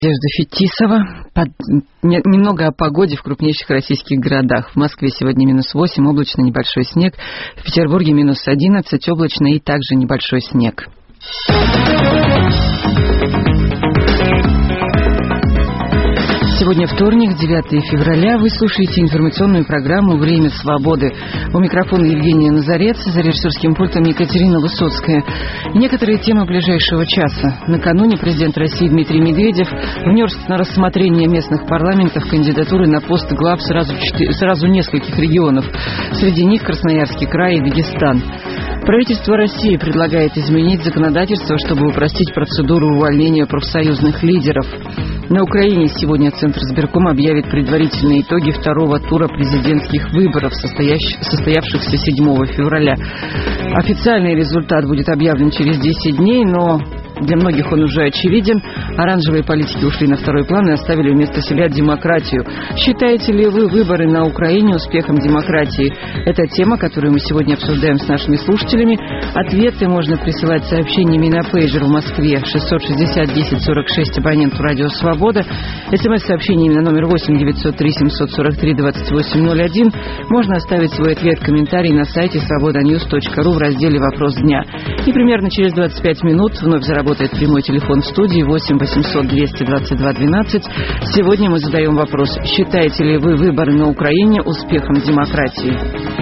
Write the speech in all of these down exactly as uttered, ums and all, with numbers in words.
Надежда Фетисова. Под... Немного о погоде в крупнейших российских городах. В Москве сегодня минус восемь, облачно, небольшой снег. В Петербурге минус одиннадцать, облачно и также небольшой снег. Сегодня вторник, девятое февраля. Вы слушаете информационную программу «Время свободы». У микрофона Евгения Назарец, за режиссерским пультом Екатерина Высоцкая. Некоторые темы ближайшего часа. Накануне президент России Дмитрий Медведев внес на рассмотрение местных парламентов кандидатуры на пост глав сразу, сразу нескольких регионов. Среди них Красноярский край и Дагестан. Правительство России предлагает изменить законодательство, чтобы упростить процедуру увольнения профсоюзных лидеров. На Украине сегодня Центрсберком объявит предварительные итоги второго тура президентских выборов, состоявшихся седьмого февраля. Официальный результат будет объявлен через десять дней, но для многих он уже очевиден. Оранжевые политики ушли на второй план и оставили вместо себя демократию. Считаете ли вы выборы на Украине успехом демократии? Это тема, которую мы сегодня обсуждаем с нашими слушателями. Ответы можно присылать сообщениями на пейджер в Москве шестьсот шестьдесят десять сорок шесть абоненту Радио Свобода. СМС-сообщениями на номер восемь девятьсот три семьсот сорок три двадцать восемь ноль один. Можно оставить свой ответ, комментарий на сайте свобода ньюс точка ру в разделе «Вопрос дня». И примерно через двадцать пять минут вновь заработает прямой телефон в студии восемь восемьсот двести двадцать два двенадцать. Сегодня мы задаем вопрос: считаете ли вы выборы на Украине успехом демократии?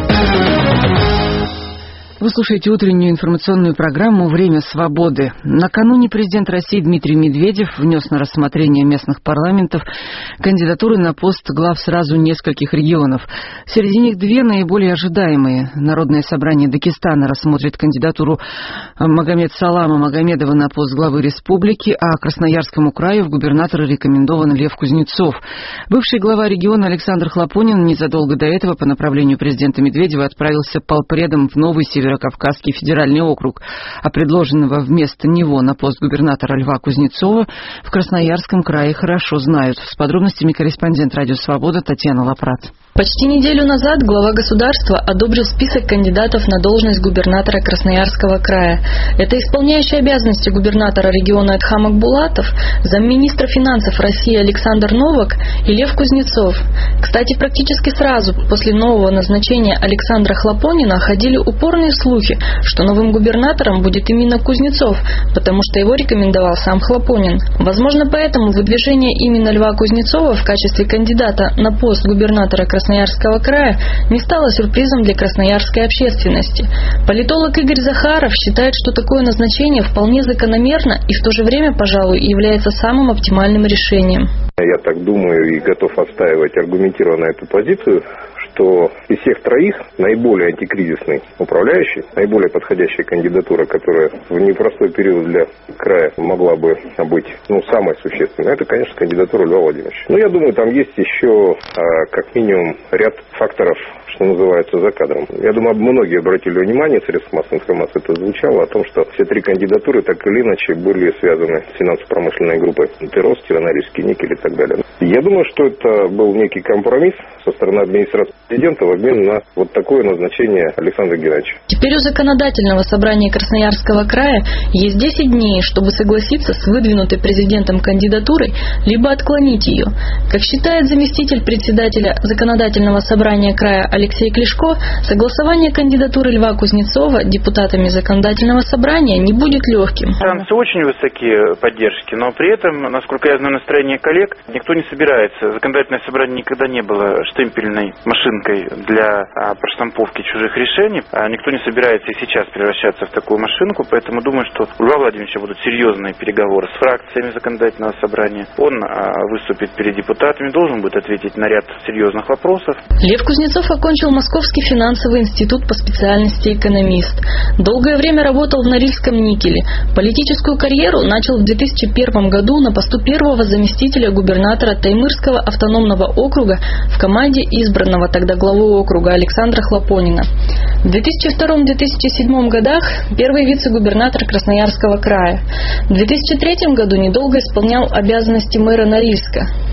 Вы слушаете утреннюю информационную программу «Время свободы». Накануне президент России Дмитрий Медведев внес на рассмотрение местных парламентов кандидатуры на пост глав сразу нескольких регионов. Среди них две наиболее ожидаемые. Народное собрание Дагестана рассмотрит кандидатуру Магомед Салама Магомедова на пост главы республики, а Красноярскому краю в губернаторы рекомендован Лев Кузнецов. Бывший глава региона Александр Хлопонин незадолго до этого по направлению президента Медведева отправился полпредом в новый север Кавказский федеральный округ, а предложенного вместо него на пост губернатора Льва Кузнецова в Красноярском крае хорошо знают. С подробностями корреспондент Радио Свобода Татьяна Лапрат. Почти неделю назад глава государства одобрил список кандидатов на должность губернатора Красноярского края. Это исполняющий обязанности губернатора региона Эдхам Акбулатов, замминистра финансов России Александр Новак и Лев Кузнецов. Кстати, практически сразу после нового назначения Александра Хлопонина ходили упорные слухи, что новым губернатором будет именно Кузнецов, потому что его рекомендовал сам Хлопонин. Возможно, поэтому выдвижение именно Льва Кузнецова в качестве кандидата на пост губернатора Красноярского края не стало сюрпризом для красноярской общественности. Политолог Игорь Захаров считает, что такое назначение вполне закономерно и в то же время, пожалуй, является самым оптимальным решением. Я так думаю и готов отстаивать аргументированно эту позицию, что из всех троих наиболее антикризисный управляющий, наиболее подходящая кандидатура, которая в непростой период для края могла бы быть ну, самой существенной, это, конечно, кандидатура Льва Владимировича. Но я думаю, там есть еще как минимум ряд факторов, что называется, за кадром. Я думаю, многие обратили внимание, средств массовой информации это звучало, о том, что все три кандидатуры так или иначе были связаны с финансово-промышленной группой Тыросский, Норильский никель и так далее. Я думаю, что это был некий компромисс со стороны администрации президента в обмен на вот такое назначение Александра Геннадьевича. Теперь у законодательного собрания Красноярского края есть десять дней, чтобы согласиться с выдвинутой президентом кандидатурой, либо отклонить ее. Как считает заместитель председателя законодательного собрания края Алексей Клишко, согласование кандидатуры Льва Кузнецова депутатами законодательного собрания не будет легким. Шансы очень высокие поддержки, но при этом, насколько я знаю настроение коллег, никто не собирается. Законодательное собрание никогда не было штемпельной машинкой для а, проштамповки чужих решений. А никто не собирается и сейчас превращаться в такую машинку, поэтому думаю, что у Льва Владимировича будут серьезные переговоры с фракциями законодательного собрания. Он а, выступит перед депутатами, должен будет ответить на ряд серьезных вопросов. Лев Кузнецов окончил Московский финансовый институт по специальности экономист. Долгое время работал в Норильском никеле. Политическую карьеру начал в две тысячи первом году на посту первого заместителя губернатора Таймырского автономного округа в команде избранного тогда главы округа Александра Хлопонина. В две тысячи втором — две тысячи седьмом годах первый вице-губернатор Красноярского края. В две тысячи третьем году недолго исполнял обязанности мэра Норильска.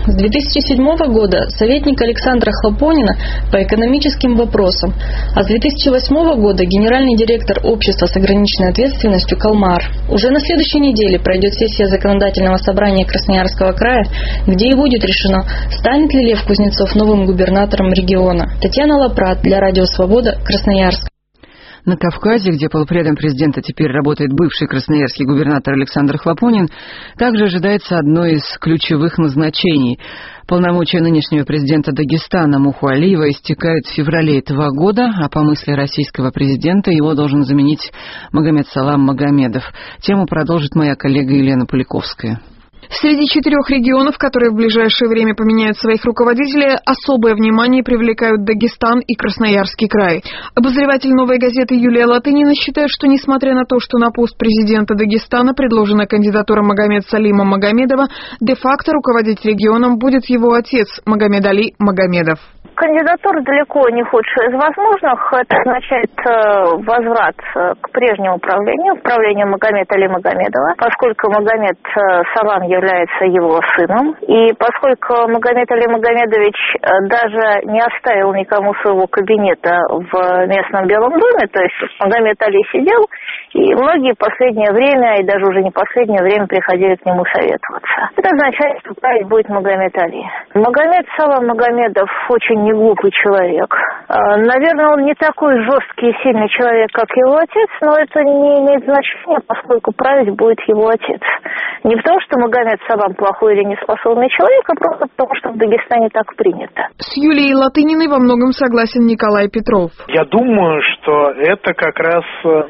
С две тысячи седьмого года советник Александра Хлопонина по экономическим вопросам, а с две тысячи восьмого года генеральный директор общества с ограниченной ответственностью «Калмар». Уже на следующей неделе пройдет сессия законодательного собрания Красноярского края, где и будет решено, станет ли Лев Кузнецов новым губернатором региона. Татьяна Лапрат для Радио Свобода, Красноярск. На Кавказе, где полпредом президента теперь работает бывший красноярский губернатор Александр Хлопонин, также ожидается одно из ключевых назначений. Полномочия нынешнего президента Дагестана Муху Алиева истекают в феврале этого года, а по мысли российского президента его должен заменить Магомед Салам Магомедов. Тему продолжит моя коллега Елена Поликовская. Среди четырех регионов, которые в ближайшее время поменяют своих руководителей, особое внимание привлекают Дагестан и Красноярский край. Обозреватель «Новой газеты» Юлия Латынина считает, что несмотря на то, что на пост президента Дагестана предложена кандидатура Магомед Салима Магомедова, де-факто руководить регионом будет его отец Магомед Али Магомедов. Кандидатура далеко не худшая из возможных. Это означает э, возврат э, к прежнему управлению, управлению Магомеда Али Магомедова, поскольку Магомед э, Салам является его сыном, и поскольку Магомед Али Магомедович э, даже не оставил никому своего кабинета в местном Белом доме, то есть Магомед Али сидел, и многие в последнее время, и даже уже не последнее время, приходили к нему советоваться. Это означает, что править будет Магомед Али. Магомед Салам Магомедов очень неглупый человек. Наверное, он не такой жесткий и сильный человек, как его отец, но это не имеет значения, поскольку править будет его отец. Не потому, что Магомед Салам плохой или неспособный человек, а просто потому, что в Дагестане так принято. С Юлией Латыниной во многом согласен Николай Петров. Я думаю, что это как раз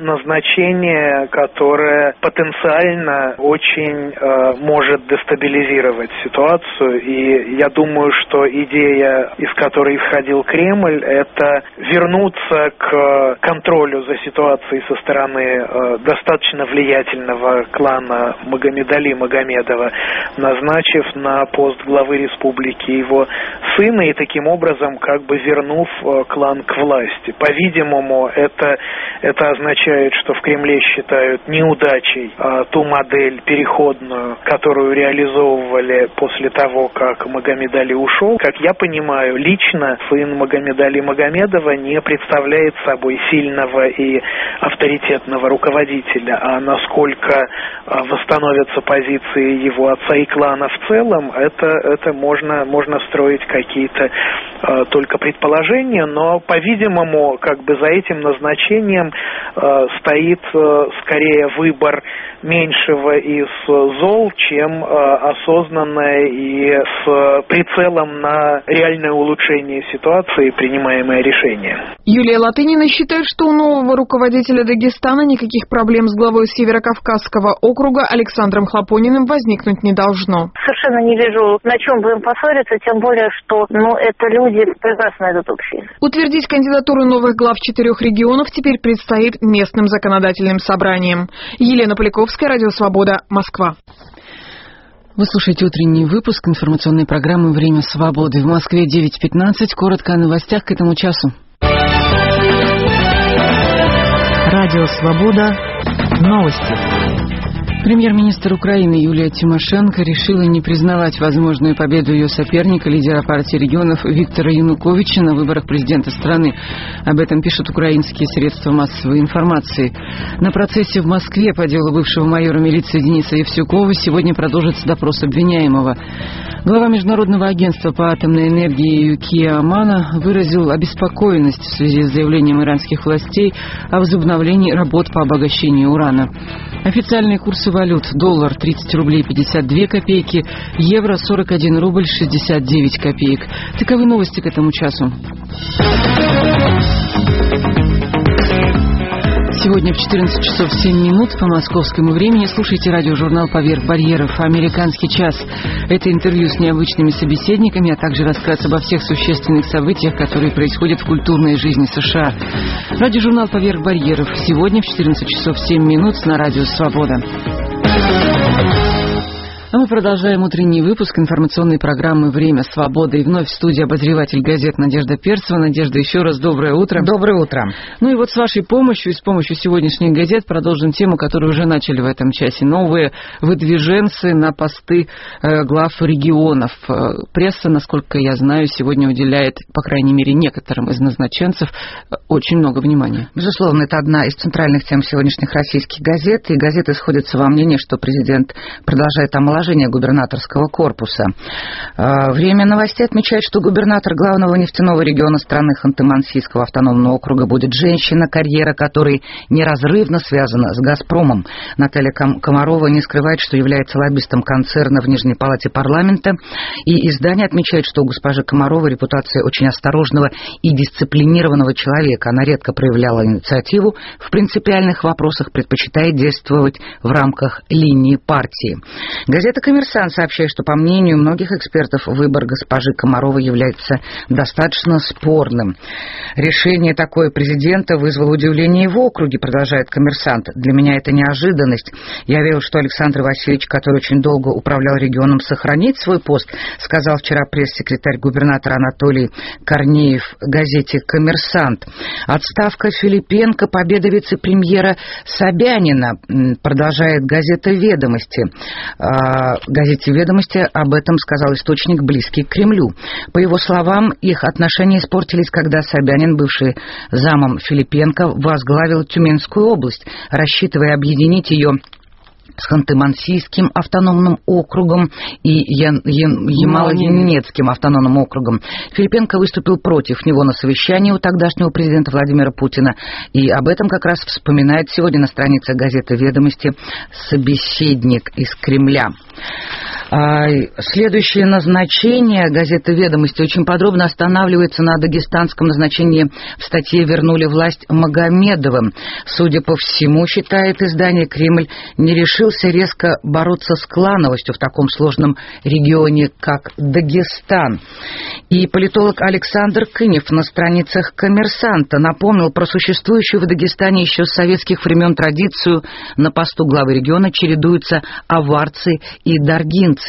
назначение, которое потенциально очень э, может дестабилизировать ситуацию. И я думаю, что идея, из которой исходил Кремль, это вернуться к контролю за ситуацией со стороны э, достаточно влиятельного клана Магомеда Али Магомедова, назначив на пост главы республики его сына и таким образом как бы вернув э, клан к власти. По-видимому, это, это означает, что в Кремле считают неудачей э, ту модель переходную, которую реализовывали после того, как Магомед Али ушел. Как я понимаю, лично сын Магомеда Али Магомедова не представляет собой сильного и авторитетного руководителя, а насколько восстановятся позиции его отца и клана в целом, это, это можно, можно строить какие-то э, только предположения, но, по-видимому, как бы за этим назначением э, стоит э, скорее выбор меньшего из зол, чем э, осознанное и с прицелом на реальное улучшение ситуации принимаемое решение. Юлия Латынина считает, что у нового руководителя Дагестана никаких проблем с главой Северокавказского округа Александром Хлопониным возникнуть не должно. Совершенно не вижу, на чем будем поссориться, тем более, что ну, это люди прекрасно найдут общий язык. Утвердить кандидатуру новых глав четырех регионов теперь предстоит местным законодательным собраниям. Елена Поликовская, Радио Свобода, Москва. Вы слушаете утренний выпуск информационной программы «Время свободы». В Москве девять пятнадцать. Коротко о новостях к этому часу. Радио Свобода. Новости. Премьер-министр Украины Юлия Тимошенко решила не признавать возможную победу ее соперника, лидера партии регионов Виктора Януковича на выборах президента страны. Об этом пишут украинские средства массовой информации. На процессе в Москве по делу бывшего майора милиции Дениса Евсюкова сегодня продолжится допрос обвиняемого. Глава Международного агентства по атомной энергии Юкия Амано выразил обеспокоенность в связи с заявлением иранских властей о возобновлении работ по обогащению урана. Официальные курсы валют: доллар тридцать рублей пятьдесят две копейки, евро сорок один рубль шестьдесят девять копеек. Таковы новости к этому часу. Сегодня в четырнадцать часов семь минут по московскому времени слушайте радиожурнал «Поверх барьеров. Американский час». Это интервью с необычными собеседниками, а также рассказ обо всех существенных событиях, которые происходят в культурной жизни США. Радиожурнал «Поверх барьеров». Сегодня в четырнадцать часов семь минут на радио «Свобода». А мы продолжаем утренний выпуск информационной программы «Время свободы». И вновь в студии обозреватель газет Надежда Перцева. Надежда, еще раз доброе утро. Доброе утро. Ну и вот с вашей помощью и с помощью сегодняшних газет продолжим тему, которую уже начали в этом часе. Новые выдвиженцы на посты э, глав регионов. Пресса, насколько я знаю, сегодня уделяет, по крайней мере, некоторым из назначенцев очень много внимания. Безусловно, это одна из центральных тем сегодняшних российских газет. И газеты сходятся во мнении, что президент продолжает омолаживать губернаторского корпуса. Время новостей отмечает, что губернатор главного нефтяного региона страны Ханты-Мансийского автономного округа будет женщина, карьера которой неразрывно связана с «Газпромом». Наталья Комарова не скрывает, что является лоббистом концерна в Нижней палате парламента. И издание отмечает, что у госпожи Комаровой репутация очень осторожного и дисциплинированного человека. Она редко проявляла инициативу в принципиальных вопросах, предпочитает действовать в рамках линии партии. Газета «Коммерсант» сообщает, что, по мнению многих экспертов, выбор госпожи Комаровой является достаточно спорным. Решение такое президента вызвало удивление и в округе, продолжает «Коммерсант». Для меня это неожиданность. Я верил, что Александр Васильевич, который очень долго управлял регионом, сохранит свой пост, сказал вчера пресс-секретарь губернатора Анатолий Корнеев газете «Коммерсант». Отставка Филипенко, победа вице-премьера Собянина, продолжает газета «Ведомости». Газете «Ведомости» об этом сказал источник, близкий к Кремлю. По его словам, их отношения испортились, когда Собянин, бывший замом Филипенко, возглавил Тюменскую область, рассчитывая объединить ее с Ханты-Мансийским автономным округом и Ямало-Ненецким автономным округом. Филипенко выступил против него на совещании у тогдашнего президента Владимира Путина, и об этом как раз вспоминает сегодня на странице газеты «Ведомости» собеседник из Кремля. Следующее назначение газеты «Ведомости» очень подробно останавливается на дагестанском назначении. В статье «Вернули власть Магомедовым». Судя по всему, считает издание, Кремль не решился резко бороться с клановостью в таком сложном регионе, как Дагестан. И политолог Александр Кынев на страницах «Коммерсанта» напомнил про существующую в Дагестане еще с советских времен традицию: на посту главы региона чередуются аварцы и даргинцы.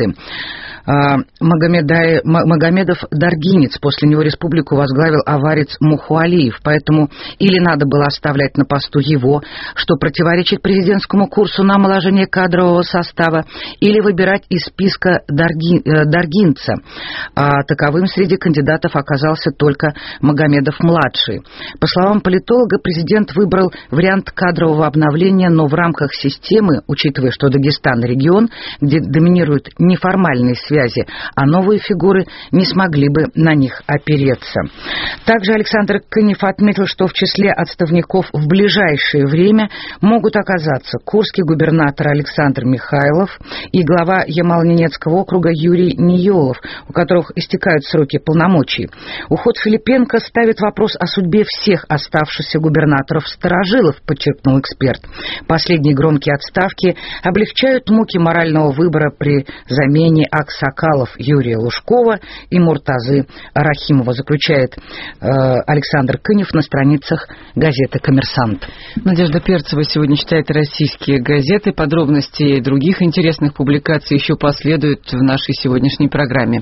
Магомедай, Магомедов даргинец, после него республику возглавил аварец Мухуалиев, поэтому или надо было оставлять на посту его, что противоречит президентскому курсу на омоложение кадрового состава, или выбирать из списка дарги, даргинца. А таковым среди кандидатов оказался только Магомедов-младший. По словам политолога, президент выбрал вариант кадрового обновления, но в рамках системы, учитывая, что Дагестан — регион, где доминируют неформальные связи, а новые фигуры не смогли бы на них опереться. Также Александр Кынев отметил, что в числе отставников в ближайшее время могут оказаться курский губернатор Александр Михайлов и глава Ямало-Ненецкого округа Юрий Ниелов, у которых истекают сроки полномочий. Уход Филипенко ставит вопрос о судьбе всех оставшихся губернаторов-старожилов, подчеркнул эксперт. Последние громкие отставки облегчают муки морального выбора при замене аксакалов Юрия Лужкова и Муртазы Рахимова, заключает э, Александр Кынев на страницах газеты «Коммерсант». Надежда Перцева сегодня читает российские газеты. Подробности других интересных публикаций еще последуют в нашей сегодняшней программе.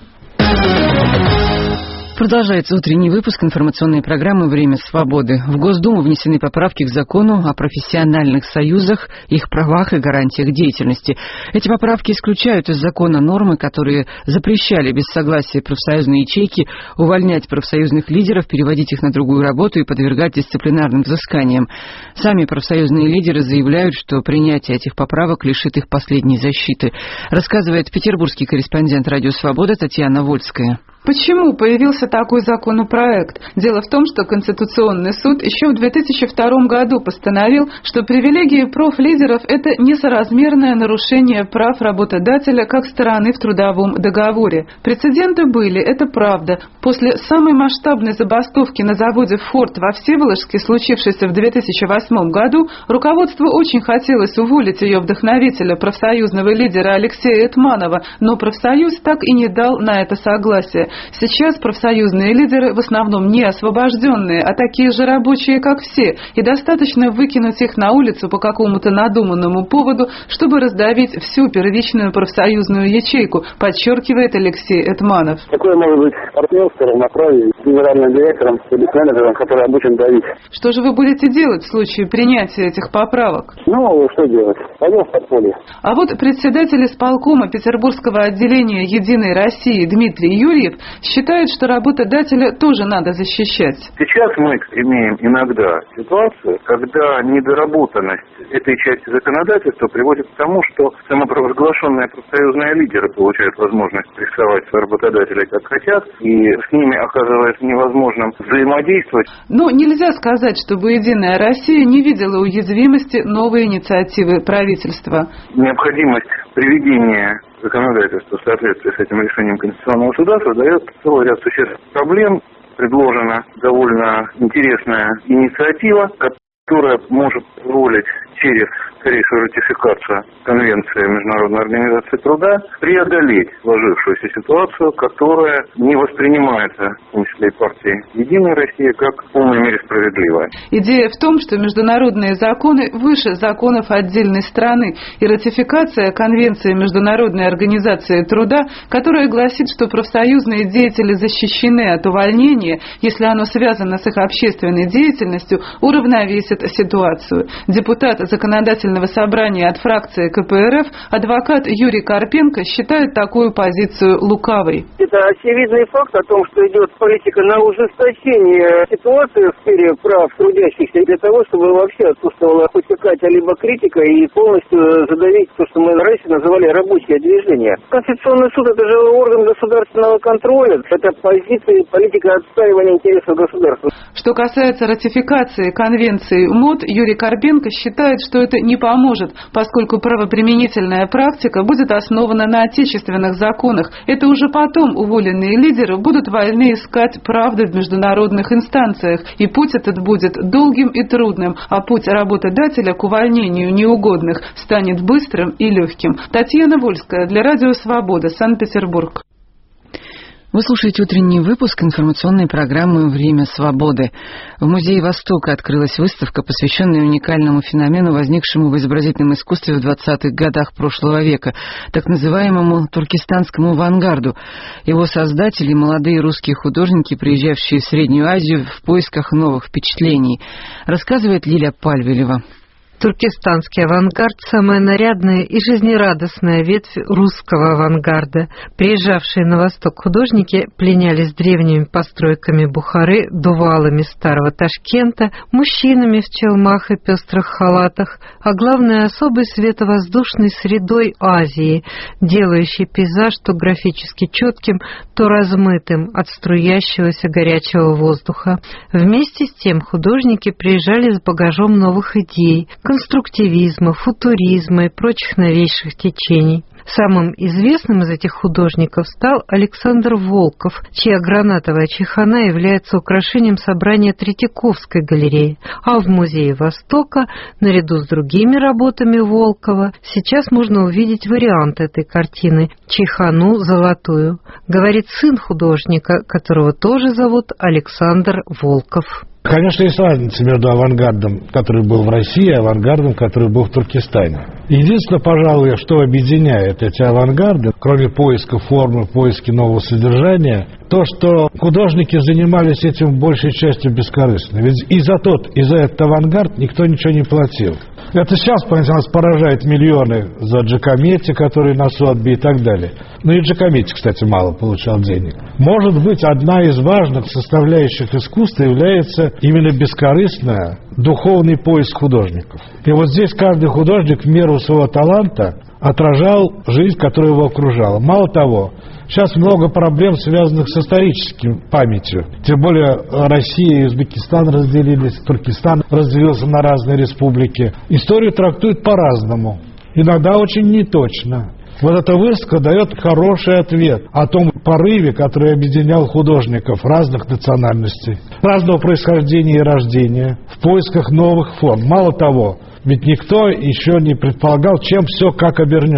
Продолжается утренний выпуск информационной программы «Время свободы». В Госдуму внесены поправки к закону о профессиональных союзах, их правах и гарантиях деятельности. Эти поправки исключают из закона нормы, которые запрещали без согласия профсоюзной ячейки увольнять профсоюзных лидеров, переводить их на другую работу и подвергать дисциплинарным взысканиям. Сами профсоюзные лидеры заявляют, что принятие этих поправок лишит их последней защиты. Рассказывает петербургский корреспондент «Радио Свобода» Татьяна Вольская. Почему появился такой законопроект? Дело в том, что Конституционный суд еще в две тысячи втором году постановил, что привилегии профлидеров – это несоразмерное нарушение прав работодателя как стороны в трудовом договоре. Прецеденты были, это правда. После самой масштабной забастовки на заводе «Форд» во Всеволожске, случившейся в две тысячи восьмом году, руководству очень хотелось уволить ее вдохновителя, профсоюзного лидера Алексея Этманова, но профсоюз так и не дал на это согласие. Сейчас профсоюзные лидеры в основном не освобожденные, а такие же рабочие, как все, и достаточно выкинуть их на улицу по какому-то надуманному поводу, чтобы раздавить всю первичную профсоюзную ячейку, подчеркивает Алексей Этманов. Такое может быть партнерство, равноправие с генеральным директором или с менеджером, который обучен давить. Что же вы будете делать в случае принятия этих поправок? Ну, что делать? Пойдем в подполье. А вот председатель исполкома Петербургского отделения «Единой России» Дмитрий Юрьев считает, что работодателя тоже надо защищать. Сейчас мы имеем иногда ситуацию, когда недоработанность этой части законодательства приводит к тому, что самопровозглашенные профсоюзные лидеры получают возможность прессовать работодателей как хотят, и с ними оказывается невозможным взаимодействовать. Но нельзя сказать, чтобы «Единая Россия» не видела уязвимости новой инициативы правительства. Необходимость приведения законодательства в соответствии с этим решением Конституционного суда создает целый ряд существенных проблем. Предложена довольно интересная инициатива, которая может позволить через скорейшую ратификацию Конвенции Международной организации труда преодолеть сложившуюся ситуацию, которая не воспринимается, в том числе и партией «Единая Россия», как в полной мере справедливая. Идея в том, что международные законы выше законов отдельной страны, и ратификация Конвенции Международной организации труда, которая гласит, что профсоюзные деятели защищены от увольнения, если оно связано с их общественной деятельностью, уравновесит ситуацию. Депутат Законодательного собрания от фракции ка пэ эр эф, адвокат Юрий Карпенко, считает такую позицию лукавой. Это очевидный факт о том, что идет политика на ужесточение ситуации в сфере прав трудящихся для того, чтобы вообще отсутствовала хоть какая-либо критика и полностью задавить то, что мы раньше называли рабочее движение. Конституционный суд – это же орган государственного контроля, это позиция политика отстаивания интересов государства. Что касается ратификации Конвенции МОД, Юрий Карпенко считает, что это не поможет, поскольку правоприменительная практика будет основана на отечественных законах. Это уже потом уволенные лидеры будут вольны искать правды в международных инстанциях, и путь этот будет долгим и трудным, а путь работодателя к увольнению неугодных станет быстрым и легким. Татьяна Вольская для Радио Свобода, Санкт-Петербург. Вы слушаете утренний выпуск информационной программы «Время свободы». В Музее Востока открылась выставка, посвященная уникальному феномену, возникшему в изобразительном искусстве в двадцатых годах прошлого века, так называемому туркестанскому авангарду. Его создатели – молодые русские художники, приезжавшие в Среднюю Азию в поисках новых впечатлений, рассказывает Лиля Пальвелева. Туркестанский авангард – самая нарядная и жизнерадостная ветвь русского авангарда. Приезжавшие на восток художники пленялись древними постройками Бухары, дувалами старого Ташкента, мужчинами в челмах и пестрых халатах, а главное – особой световоздушной средой Азии, делающей пейзаж то графически четким, то размытым от струящегося горячего воздуха. Вместе с тем художники приезжали с багажом новых идей – конструктивизма, футуризма и прочих новейших течений. Самым известным из этих художников стал Александр Волков, чья гранатовая чайхана является украшением собрания Третьяковской галереи. А в Музее Востока, наряду с другими работами Волкова, сейчас можно увидеть вариант этой картины – чайхану золотую, говорит сын художника, которого тоже зовут Александр Волков. Конечно, есть разница между авангардом, который был в России, и авангардом, который был в Туркестане. Единственное, пожалуй, что объединяет эти авангарды, кроме поиска формы, поиска нового содержания, то, что художники занимались этим большей частью бескорыстно. Ведь и за тот, и за этот авангард никто ничего не платил. Это сейчас, понимаете, нас поражает миллионы за Джакометти, который на Сотби и так далее. Ну и Джакометти, кстати, мало получал денег. Может быть, одна из важных составляющих искусства является именно бескорыстная духовный поиск художников. И вот здесь каждый художник в меру своего таланта отражал жизнь, которая его окружала. Мало того, сейчас много проблем, связанных с исторической памятью. Тем более Россия и Узбекистан разделились, Туркестан разделился на разные республики. Историю трактуют по-разному, иногда очень неточно. Вот эта выставка дает хороший ответ о том порыве, который объединял художников разных национальностей, разного происхождения и рождения, в поисках новых форм. Мало того, ведь никто еще не предполагал, чем все как обернется.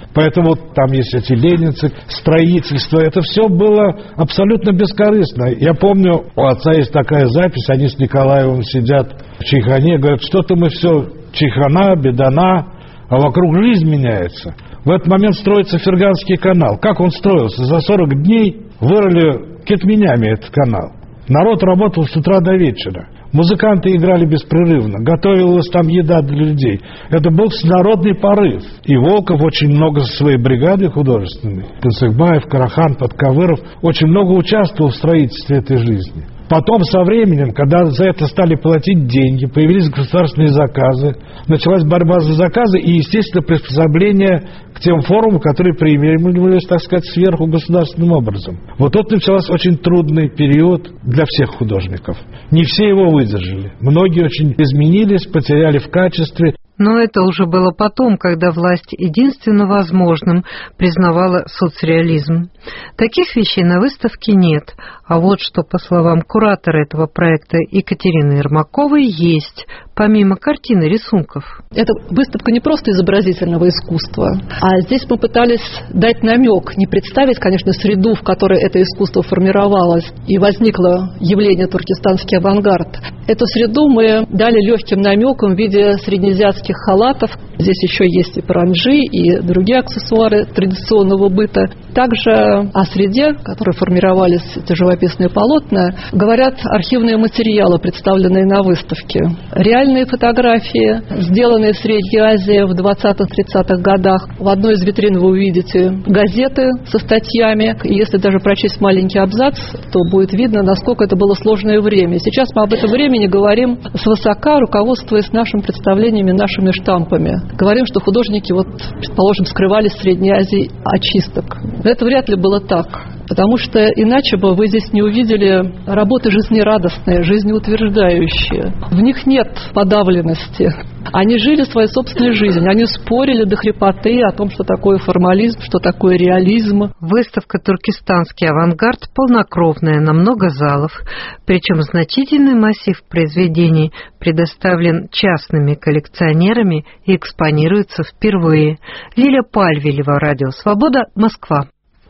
Поэтому там есть эти ленинцы, строительство. Это все было абсолютно бескорыстно. Я помню, у отца есть такая запись, они с Николаевым сидят в чайхане, говорят, что-то мы все чайхана, бедана, а вокруг жизнь меняется. В этот момент строится Ферганский канал. Как он строился? За сорок дней вырыли кетменями этот канал. Народ работал с утра до вечера. Музыканты играли беспрерывно. Готовилась там еда для людей. Это был всенародный порыв. И Волков очень много со своей бригадой художественной, Пенсекбаев, Карахан, Подковыров, очень много участвовал в строительстве этой жизни. Потом, со временем, когда за это стали платить деньги, появились государственные заказы, началась борьба за заказы и, естественно, приспособление к тем формам, которые приемлемились, так сказать, сверху государственным образом. Вот тут начался очень трудный период для всех художников. Не все его выдержали. Многие очень изменились, потеряли в качестве. Но это уже было потом, когда власть единственно возможным признавала соцреализм. Таких вещей на выставке нет. А вот что, по словам куратора этого проекта Екатерины Ермаковой, есть, помимо картин и рисунков. Это выставка не просто изобразительного искусства, а здесь мы пытались дать намек, не представить, конечно, среду, в которой это искусство формировалось и возникло явление туркестанский авангард. Эту среду мы дали легким намеком в виде среднеазиатских халатов. Здесь еще есть и паранджи, и другие аксессуары традиционного быта. Также о среде, в которой формировались эти живописные полотна, говорят архивные материалы, представленные на выставке. Реальные фотографии, сделанные в Средней Азии в двадцатых-тридцатых годах. В одной из витрин вы увидите газеты со статьями. И если даже прочесть маленький абзац, то будет видно, насколько это было сложное время. Сейчас мы об этом времени говорим свысока, руководствуясь нашими представлениями, нашими штампами. Говорим, что художники, вот, предположим, скрывались в Средней Азии очисток. Но это вряд ли было так. Потому что иначе бы вы здесь не увидели работы жизнерадостные, жизнеутверждающие. В них нет подавленности. Они жили своей собственной жизнью. Они спорили до хрипоты о том, что такое формализм, что такое реализм. Выставка «Туркестанский авангард» полнокровная, на много залов. Причем значительный массив произведений предоставлен частными коллекционерами и экспонируется впервые. Лиля Пальвелева, Радио Свобода, Москва.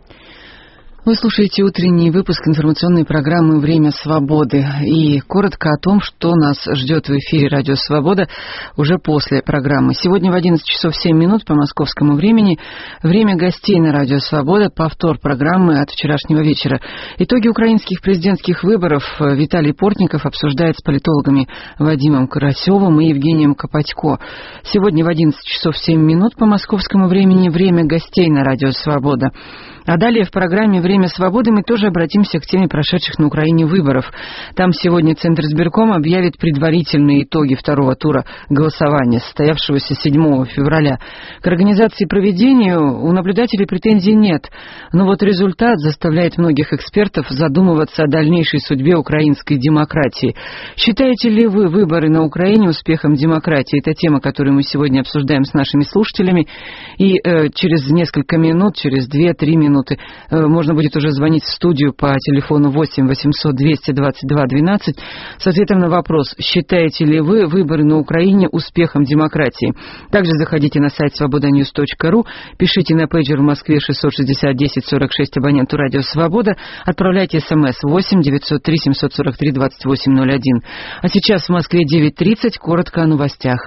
Вы слушаете утренний выпуск информационной программы «Время свободы». И коротко о том, что нас ждет в эфире «Радио Свобода» уже после программы. Сегодня в одиннадцать часов семь минут по московскому времени время гостей на «Радио Свобода», повтор программы от вчерашнего вечера. Итоги украинских президентских выборов Виталий Портников обсуждает с политологами Вадимом Карасевым и Евгением Копатько. Сегодня в одиннадцать часов семь минут по московскому времени время гостей на «Радио Свобода». А далее в программе «Время свободы» мы тоже обратимся к теме прошедших на Украине выборов. Там сегодня Центр избиркома объявит предварительные итоги второго тура голосования, состоявшегося седьмого февраля. К организации и проведению у наблюдателей претензий нет. Но вот результат заставляет многих экспертов задумываться о дальнейшей судьбе украинской демократии. Считаете ли вы выборы на Украине успехом демократии? Это тема, которую мы сегодня обсуждаем с нашими слушателями. И э, через несколько минут, через две-три минуты можно будет уже звонить в студию по телефону восемь восемьсот двести двадцать два двенадцать с ответом на вопрос, считаете ли вы выборы на Украине успехом демократии. Также заходите на сайт свобода ньюс точка ру, пишите на пейджер в Москве шестьсот шестьдесят десять сорок шесть абоненту «Радио Свобода», отправляйте смс восемь девятьсот три семьсот сорок три двадцать восемь ноль один. А сейчас в Москве девять тридцать, коротко о новостях.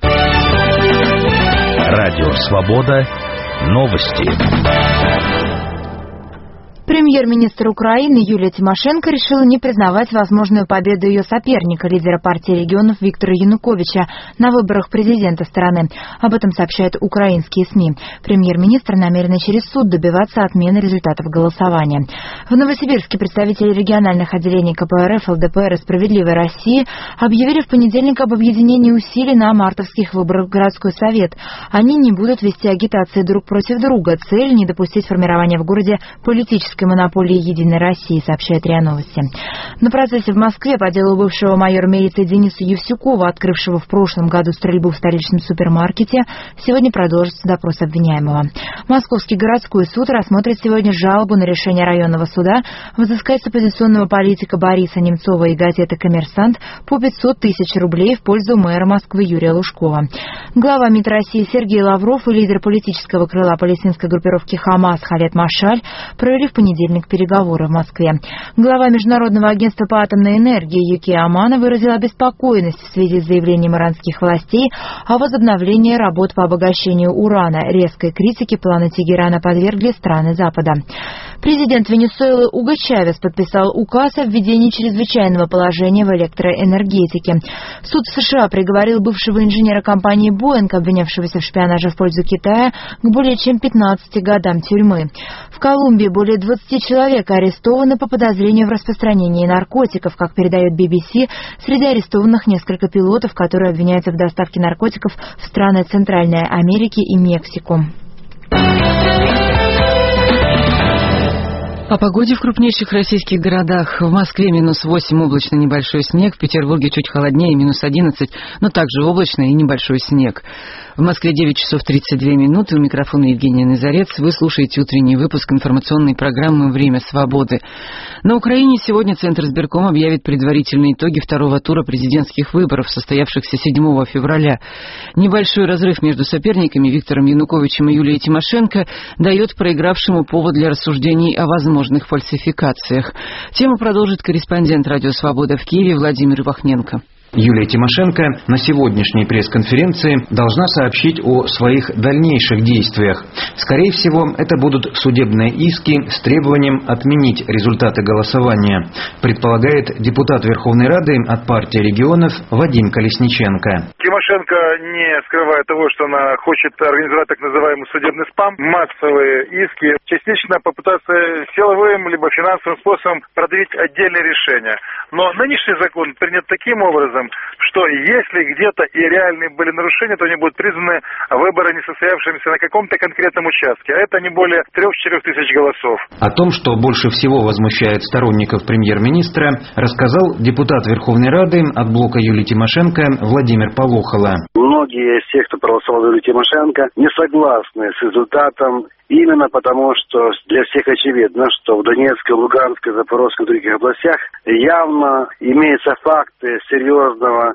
Радио Свобода. Новости. Премьер-министр Украины Юлия Тимошенко решила не признавать возможную победу ее соперника, лидера партии регионов Виктора Януковича, на выборах президента страны. Об этом сообщают украинские СМИ. Премьер-министр намерена через суд добиваться отмены результатов голосования. В Новосибирске представители региональных отделений ка пэ эр эф, эл дэ пэ эр и «Справедливой России» объявили в понедельник об объединении усилий на мартовских выборах в городской совет. Они не будут вести агитации друг против друга. Цель – не допустить формирования в городе политической монархии монополии «Единой России», сообщает РИА Новости. На процессе в Москве по делу бывшего майора милиции Дениса Евсюкова, открывшего в прошлом году стрельбу в столичном супермаркете, сегодня продолжится допрос обвиняемого. Московский городской суд рассмотрит сегодня жалобу на решение районного суда взыскать с оппозиционного политика Бориса Немцова и газеты «Коммерсант» по пятьсот тысяч рублей в пользу мэра Москвы Юрия Лужкова. Глава МИД России Сергей Лавров и лидер политического крыла палестинской группировки «Хамас» Халед Машаль провели в понедельник переговоры в Москве. Глава Международного агентства по атомной энергии Юкия Амано выразила обеспокоенность в связи с заявлением иранских властей о возобновлении работ по обогащению урана. Резкой критике планы Тегерана подвергли страны Запада. Президент Венесуэлы Уго Чавес подписал указ о введении чрезвычайного положения в электроэнергетике. Суд в США приговорил бывшего инженера компании «Боинг», обвинявшегося в шпионаже в пользу Китая, к более чем пятнадцати годам тюрьмы. В Колумбии более двадцати человек арестованы по подозрению в распространении наркотиков. Как передает би би си, среди арестованных несколько пилотов, которые обвиняются в доставке наркотиков в страны Центральной Америки и Мексику. О погоде в крупнейших российских городах. В Москве минус восемь, облачно, небольшой снег. В Петербурге чуть холоднее, минус одиннадцать, но также облачно и небольшой снег. В Москве девять часов тридцать две минуты. У микрофона Евгения Назарец. Вы слушаете утренний выпуск информационной программы «Время свободы». На Украине сегодня Центр избирком объявит предварительные итоги второго тура президентских выборов, состоявшихся седьмого февраля. Небольшой разрыв между соперниками Виктором Януковичем и Юлией Тимошенко дает проигравшему повод для рассуждений о возможных фальсификациях. Тему продолжит корреспондент «Радио Свобода» в Киеве Владимир Ивахненко. Юлия Тимошенко на сегодняшней пресс-конференции должна сообщить о своих дальнейших действиях. Скорее всего, это будут судебные иски с требованием отменить результаты голосования, предполагает депутат Верховной Рады от партии регионов Вадим Колесниченко. Тимошенко не скрывает того, что она хочет организовать так называемый судебный спам, массовые иски, частично попытаться силовым либо финансовым способом продавить отдельные решения. Но нынешний закон принят таким образом, что если где-то и реальные были нарушения, то они будут признаны выборы несостоявшимися на каком-то конкретном участке, а это не более трех-четырех тысяч голосов. О том, что больше всего возмущает сторонников премьер-министра, рассказал депутат Верховной Рады от блока Юлии Тимошенко Владимир Полохало. Многие из тех, кто проголосовал за Юлию Тимошенко, не согласны с результатом. Именно потому, что для всех очевидно, что в Донецкой, Луганской, Запорожской и других областях явно имеются факты серьезного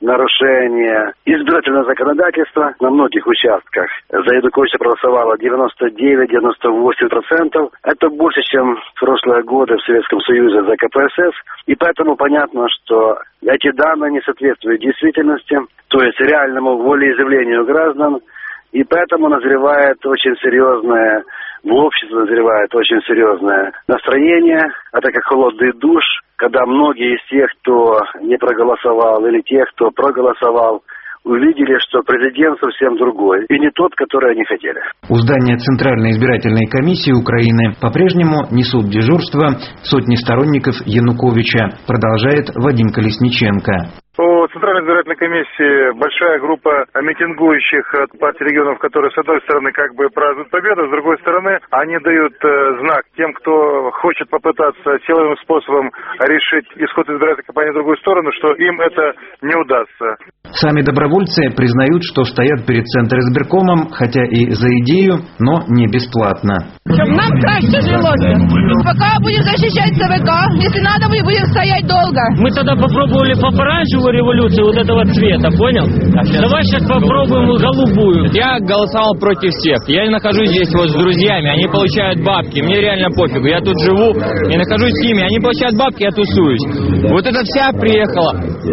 нарушения избирательного законодательства на многих участках. За Януковича проголосовало девяносто девять - девяносто восемь процентов. Это больше, чем в прошлые годы в Советском Союзе за ка пэ эс эс. И поэтому понятно, что эти данные не соответствуют действительности, то есть реальному волеизъявлению граждан. И поэтому назревает очень серьезное, в обществе назревает очень серьезное настроение. Это как холодный душ, когда многие из тех, кто не проголосовал, или тех, кто проголосовал, увидели, что президент совсем другой, и не тот, который они хотели. У здания Центральной избирательной комиссии Украины по-прежнему несут дежурство сотни сторонников Януковича, продолжает Вадим Колесниченко. У Центральной избирательной комиссии большая группа митингующих от партии регионов, которые, с одной стороны, как бы празднуют победу, с другой стороны, они дают э, знак тем, кто хочет попытаться силовым способом решить исход избирательной кампании в другую сторону, что им это не удастся. Сами добровольцы признают, что стоят перед Центром избиркомом, хотя и за идею, но не бесплатно. Чтобы нам краще жилось. Пока будем защищать цэ вэ ка, если надо, мы будем стоять долго. Мы тогда попробовали по-оранжевую революцию вот этого цвета, понял? Давай сейчас попробуем голубую. Я голосовал против всех. Я нахожусь здесь вот с друзьями, они получают бабки. Мне реально пофигу. Я тут живу, я нахожусь с ними, они получают бабки, я тусуюсь. Вот эта вся приехала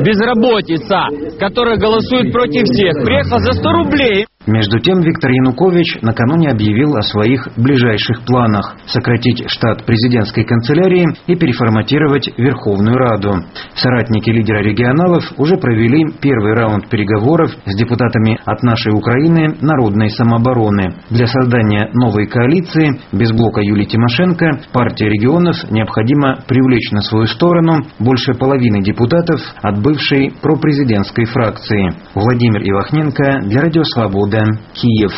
безработица, которая голосует против всех. Приехала за сто рублей. Между тем, Виктор Янукович накануне объявил о своих ближайших планах – сократить штат президентской канцелярии и переформатировать Верховную Раду. Соратники лидера регионалов уже провели первый раунд переговоров с депутатами от «Нашей Украины» народной самообороны. Для создания новой коалиции без блока Юлии Тимошенко партии регионов необходимо привлечь на свою сторону больше половины депутатов от бывшей пропрезидентской фракции. Владимир Ивахненко для Радио Свобода, Киев.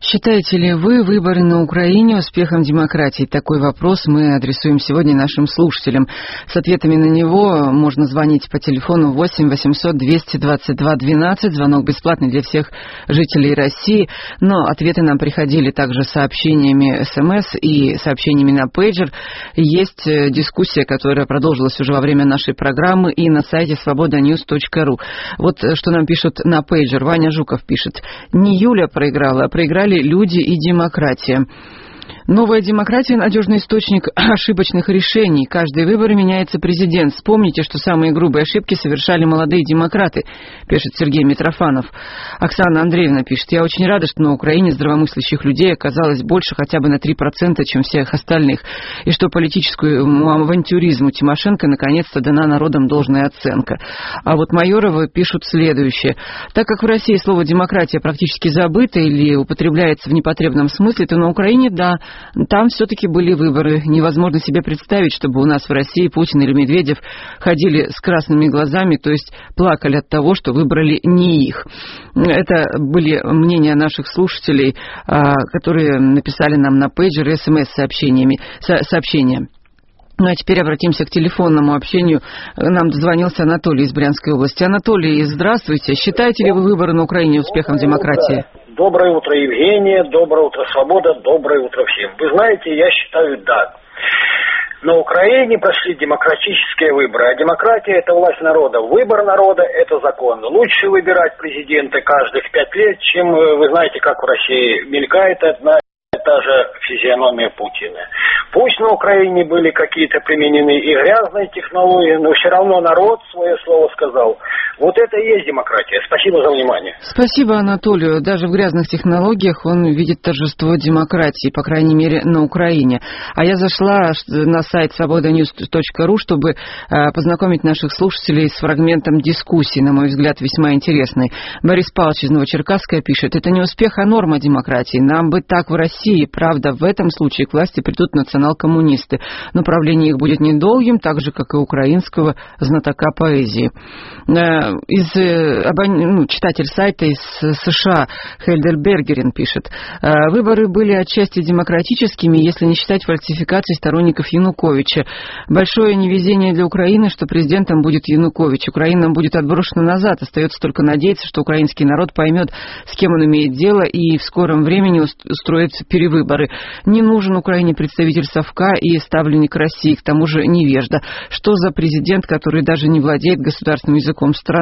Считаете ли вы выборы на Украине успехом демократии? Такой вопрос мы адресуем сегодня нашим слушателям. С ответами на него можно звонить по телефону восемь восемьсот двести двадцать два двенадцать. Звонок бесплатный для всех жителей России. Но ответы нам приходили также сообщениями СМС и сообщениями на пейджер. Есть дискуссия, которая продолжилась уже во время нашей программы и на сайте свобода ньюс точка ру. Вот что нам пишут на пейджер. Ваня Жуков пишет. Не Юля проиграла, а проиграли люди и демократия. Новая демократия – надежный источник ошибочных решений. Каждые выборы меняется президент. Вспомните, что самые грубые ошибки совершали молодые демократы, пишет Сергей Митрофанов. Оксана Андреевна пишет. Я очень рада, что на Украине здравомыслящих людей оказалось больше хотя бы на три процента, чем всех остальных. И что политическому авантюризму Тимошенко наконец-то дана народом должная оценка. А вот Майоровы пишут следующее. Так как в России слово «демократия» практически забыто или употребляется в непотребном смысле, то на Украине, да, там все-таки были выборы. Невозможно себе представить, чтобы у нас в России Путин или Медведев ходили с красными глазами, то есть плакали от того, что выбрали не их. Это были мнения наших слушателей, которые написали нам на пейджер и смс-сообщениями, сообщения. Ну а теперь обратимся к телефонному общению. Нам дозвонился Анатолий из Брянской области. Анатолий, здравствуйте. Считаете ли вы выборы на Украине успехом демократии? Доброе утро, Евгения. Доброе утро, Свобода. Доброе утро всем. Вы знаете, я считаю, да. На Украине прошли демократические выборы. А демократия – это власть народа. Выбор народа – это закон. Лучше выбирать президента каждых пять лет, чем, вы знаете, как в России мелькает одна и та же физиономия Путина. Пусть на Украине были какие-то применены и грязные технологии, но все равно народ свое слово сказал. Вот это и есть демократия. Спасибо за внимание. Спасибо Анатолию. Даже в грязных технологиях он видит торжество демократии, по крайней мере, на Украине. А я зашла на сайт свобода ньюс точка ру, чтобы познакомить наших слушателей с фрагментом дискуссии, на мой взгляд, весьма интересной. Борис Павлович из Новочеркасска пишет. Это не успех, а норма демократии. Нам бы так в России. Правда, в этом случае к власти придут национал-коммунисты. Но правление их будет недолгим, так же, как и украинского знатока поэзии. Из, ну, читатель сайта из США Хельдербергерин пишет. Выборы были отчасти демократическими, если не считать фальсификаций сторонников Януковича. Большое невезение для Украины, что президентом будет Янукович. Украина будет отброшена назад. Остается только надеяться, что украинский народ поймет, с кем он имеет дело, и в скором времени устроит перевыборы. Не нужен Украине представитель совка и ставленник России, к тому же невежда. Что за президент, который даже не владеет государственным языком страны?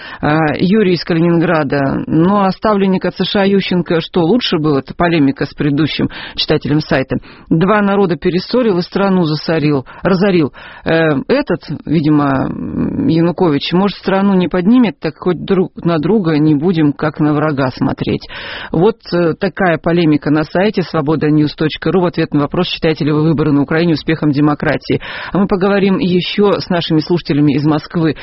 Юрий из Калининграда. Ну, а ставленник от США Ющенко, что лучше было? Это полемика с предыдущим читателем сайта. Два народа перессорил и страну засорил, разорил. Этот, видимо, Янукович, может, страну не поднимет, так хоть друг на друга не будем как на врага смотреть. Вот такая полемика на сайте свобода ньюс точка ру в ответ на вопрос, считаете ли вы выборы на Украине успехом демократии. А мы поговорим еще с нашими слушателями из Москвы.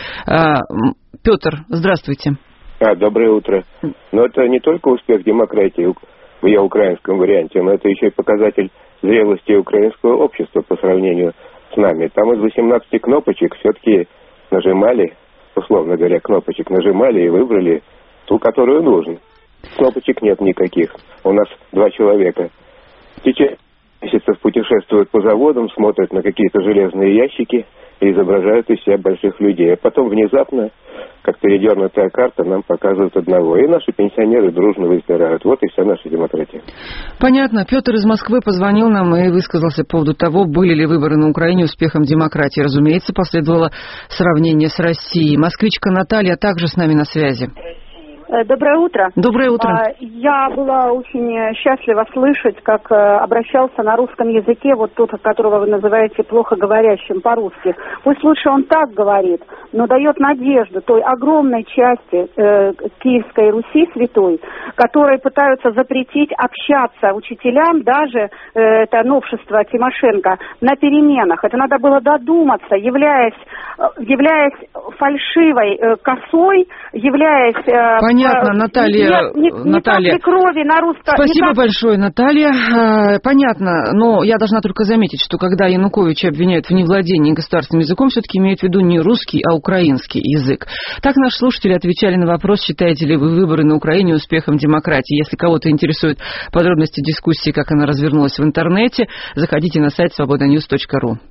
Петр, здравствуйте. А, доброе утро. Но это не только успех демократии в ее украинском варианте, но это еще и показатель зрелости украинского общества по сравнению с нами. Там из восемнадцати кнопочек все-таки нажимали, условно говоря, кнопочек нажимали и выбрали ту, которую нужно. Кнопочек нет никаких. У нас два человека. В течение месяцев путешествуют по заводам, смотрят на какие-то железные ящики и изображают из себя больших людей. А потом внезапно, как передернутая карта, нам показывают одного. И наши пенсионеры дружно выбирают. Вот и вся наша демократия. Понятно. Петр из Москвы позвонил нам и высказался по поводу того, были ли выборы на Украине успехом демократии. Разумеется, последовало сравнение с Россией. Москвичка Наталья также с нами на связи. Доброе утро. Доброе утро. Я была очень счастлива слышать, как обращался на русском языке вот тот, которого вы называете плохо говорящим по-русски. Пусть лучше он так говорит, но дает надежду той огромной части э, Киевской Руси святой, которые пытаются запретить общаться учителям, даже э, это новшество Тимошенко, на переменах. Это надо было додуматься, являясь, являясь фальшивой э, косой, являясь... Э, Понятно, Наталья. Нет, не, не Наталья. крови на русском. Спасибо так... большое, Наталья. Понятно, но я должна только заметить, что когда Януковича обвиняют в невладении государственным языком, все-таки имеют в виду не русский, а украинский язык. Так наши слушатели отвечали на вопрос, считаете ли вы выборы на Украине успехом демократии. Если кого-то интересуют подробности дискуссии, как она развернулась в интернете, заходите на сайт свобода ньюс точка ру.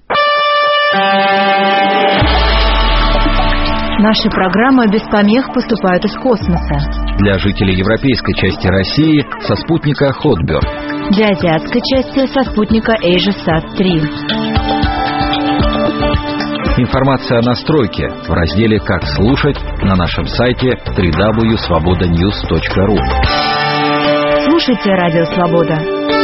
Наши программы без помех поступают из космоса. Для жителей европейской части России со спутника Хотберг. Для азиатской части со спутника AsiaSat три. Информация о настройке в разделе «Как слушать» на нашем сайте дабл ю дабл ю дабл ю точка свобода ньюс точка ру. Слушайте Радио Свобода.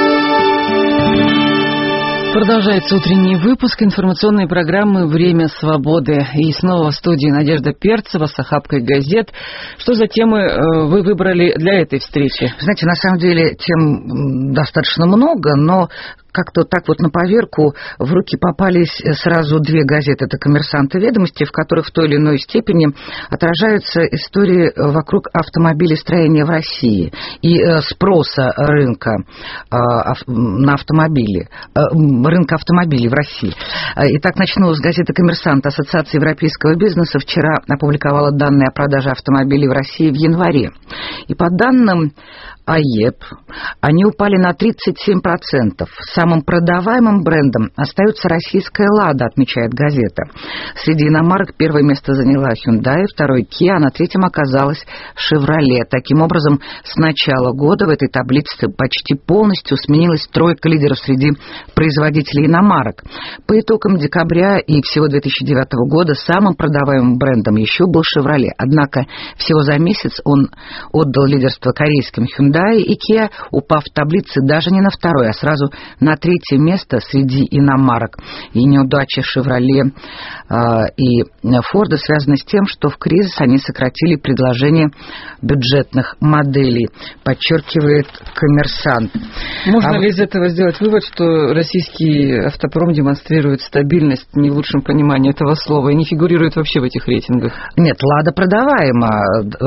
Продолжается утренний выпуск информационной программы «Время свободы». И снова в студии Надежда Перцева с охапкой газет. Что за темы вы выбрали для этой встречи? Знаете, на самом деле тем достаточно много, но как-то так вот на поверку в руки попались сразу две газеты. Это «Коммерсант» и «Ведомости», в которых в той или иной степени отражаются истории вокруг автомобилестроения в России и спроса рынка на автомобили, рынка автомобилей в России. Итак, начну с газеты «Коммерсант». Ассоциация европейского бизнеса вчера опубликовала данные о продаже автомобилей в России в январе. И по данным АЕП, они упали на тридцать семь процентов. Самым продаваемым брендом остается российская «Лада», отмечает газета. Среди иномарок первое место заняла Hyundai, второй Kia, а на третьем оказалась Chevrolet. Таким образом, с начала года в этой таблице почти полностью сменилась тройка лидеров среди производителей иномарок. По итогам декабря и всего две тысячи девятого года самым продаваемым брендом еще был Chevrolet. Однако всего за месяц он отдал лидерство корейским Hyundai и Kia, упав в таблице даже не на второе, а сразу на третье место среди иномарок. И неудачи Chevrolet э, и Ford связаны с тем, что в кризис они сократили предложение бюджетных моделей, подчеркивает «Коммерсант». Можно а... ли из этого сделать вывод, что российский автопром демонстрирует стабильность не в лучшем понимании этого слова и не фигурирует вообще в этих рейтингах? Нет, «Лада» продаваема,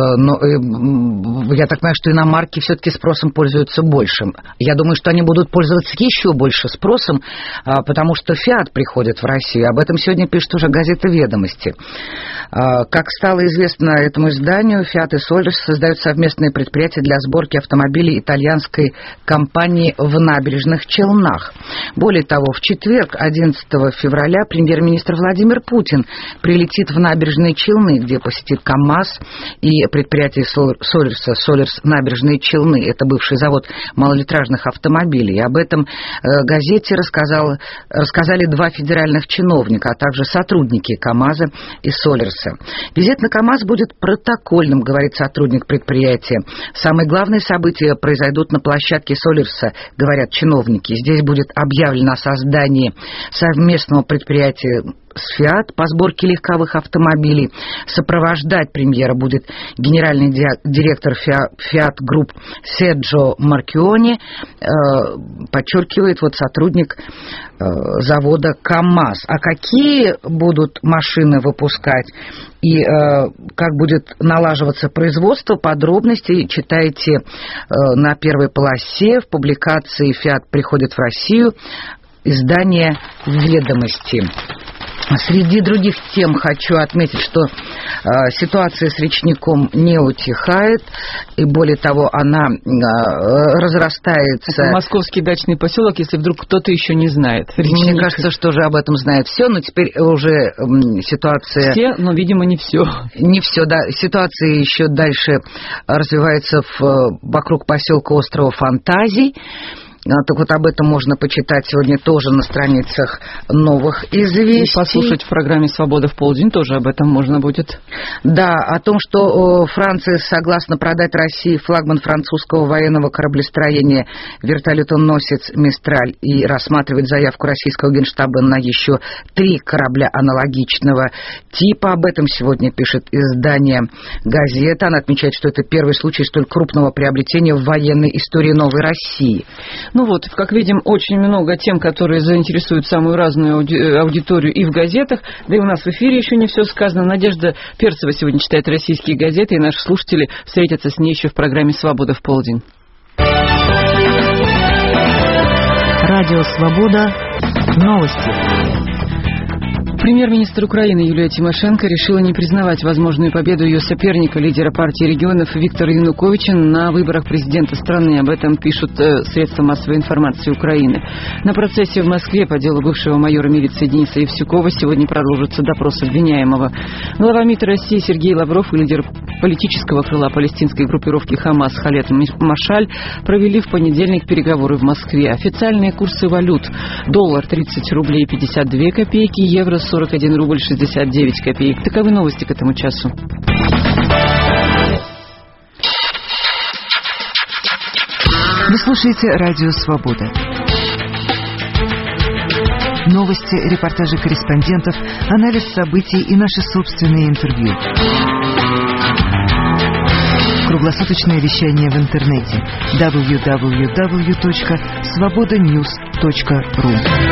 но я так понимаю, что иномарки все все-таки спросом пользуются больше. Я думаю, что они будут пользоваться еще больше спросом, потому что «Фиат» приходит в Россию. Об этом сегодня пишет уже газета «Ведомости». Как стало известно этому изданию, «Фиат» и «Солярс» создают совместные предприятия для сборки автомобилей итальянской компании в Набережных Челнах. Более того, в четверг, одиннадцатого февраля, премьер-министр Владимир Путин прилетит в Набережные Челны, где посетит КАМАЗ и предприятие «Солярса», «Солярс Набережные Челны». Это бывший завод малолитражных автомобилей. Об этом газете рассказал, рассказали два федеральных чиновника, а также сотрудники КАМАЗа и «Солярса». Визит на КАМАЗ будет протокольным, говорит сотрудник предприятия. Самые главные события произойдут на площадке «Солярса», говорят чиновники. Здесь будет объявлено о создании совместного предприятия с «Фиат» по сборке легковых автомобилей. Сопровождать премьера будет генеральный директор «Фиат Групп» Серджио Маркиони, подчеркивает вот сотрудник завода КАМАЗ. А какие будут машины выпускать и как будет налаживаться производство, подробности читайте на первой полосе в публикации «Фиат приходит в Россию», издание «Ведомости». Среди других тем хочу отметить, что э, ситуация с речником не утихает, и более того, она э, разрастается. Это московский дачный поселок, если вдруг кто-то еще не знает. Речник. Мне кажется, что уже об этом знает все, но теперь уже э, ситуация... Все, но, видимо, не все. Не все, да. Ситуация еще дальше развивается в, вокруг поселка острова Фантазий. Так вот, об этом можно почитать сегодня тоже на страницах «Новых известий». И послушать в программе «Свобода в полдень» тоже об этом можно будет. Да, о том, что Франция согласна продать России флагман французского военного кораблестроения вертолетоносец «Мистраль» и рассматривает заявку российского генштаба на еще три корабля аналогичного типа. Об этом сегодня пишет издание «Газета». Она отмечает, что это первый случай столь крупного приобретения в военной истории новой России. Ну вот, как видим, очень много тем, которые заинтересуют самую разную аудиторию и в газетах. Да и у нас в эфире еще не все сказано. Надежда Перцева сегодня читает российские газеты, и наши слушатели встретятся с ней еще в программе «Свобода в полдень». Радио «Свобода». Новости. Премьер-министр Украины Юлия Тимошенко решила не признавать возможную победу ее соперника, лидера партии регионов Виктора Януковича, на выборах президента страны. Об этом пишут э, средства массовой информации Украины. На процессе в Москве по делу бывшего майора милиции Дениса Евсюкова сегодня продолжится допрос обвиняемого. Глава МИД России Сергей Лавров и лидер политического крыла палестинской группировки «Хамас» Халед Машаль провели в понедельник переговоры в Москве. Официальные курсы валют: доллар тридцать рублей пятьдесят две копейки, евро сорок один рубль шестьдесят девять копеек. Таковы новости к этому часу. Вы слушаете Радио Свобода. Новости, репортажи корреспондентов, анализ событий и наши собственные интервью. Круглосуточное вещание в интернете дабл ю дабл ю дабл ю точка свобода ньюс точка ру.